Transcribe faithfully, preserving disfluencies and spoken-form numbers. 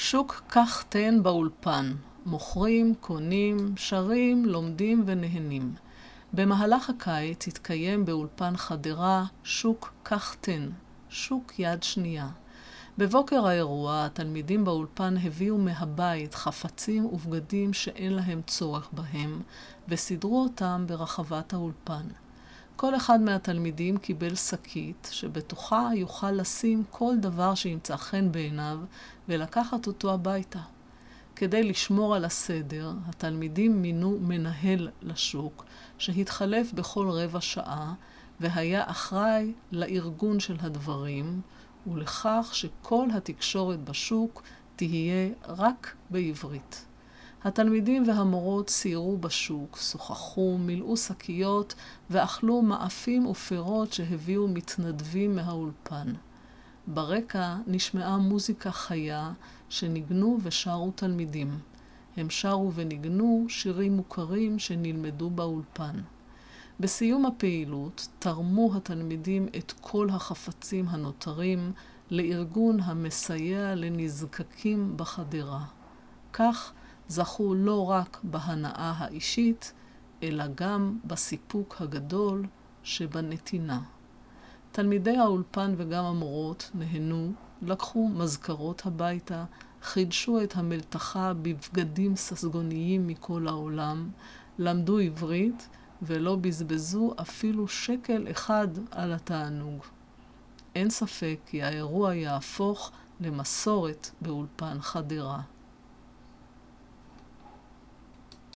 שוק כך תן באולפן, מוכרים, קונים, שרים, לומדים ונהנים. במהלך הקיץ התקיים באולפן חדרה שוק כך תן, שוק יד שנייה. בבוקר האירוע התלמידים באולפן הביאו מהבית חפצים ובגדים שאין להם צורך בהם, וסידרו אותם ברחבת האולפן. כל אחד מהתלמידים קיבל שקית שבתוכה יוכל לשים כל דבר שימצא חן בעיניו ולקחת אותו הביתה. כדי לשמור על הסדר, התלמידים מינו מנהל לשוק שהתחלף בכל רבע שעה והיה אחראי לארגון של הדברים ולכך שכל התקשורת בשוק תהיה רק בעברית. התלמידים והמורות סיירו בשוק, שוחחו, מילאו שקיות ואכלו מאפים ופירות שהביאו מתנדבים מהאולפן. ברקע נשמעה מוזיקה חיה שניגנו ושרו תלמידים. הם שרו וניגנו שירים מוכרים שנלמדו באולפן. בסיום הפעילות תרמו התלמידים את כל החפצים הנותרים לארגון המסייע לנזקקים בחדרה. כך זכו לא רק בהנאה האישית, אלא גם בסיפוק הגדול שבנתינה. תלמידי האולפן וגם המורות נהנו, לקחו מזכרות הביתה, חידשו את המלתחה בבגדים ססגוניים מכל העולם, למדו עברית ולא בזבזו אפילו שקל אחד על התענוג. אין ספק כי האירוע יהפוך למסורת באולפן חדרה.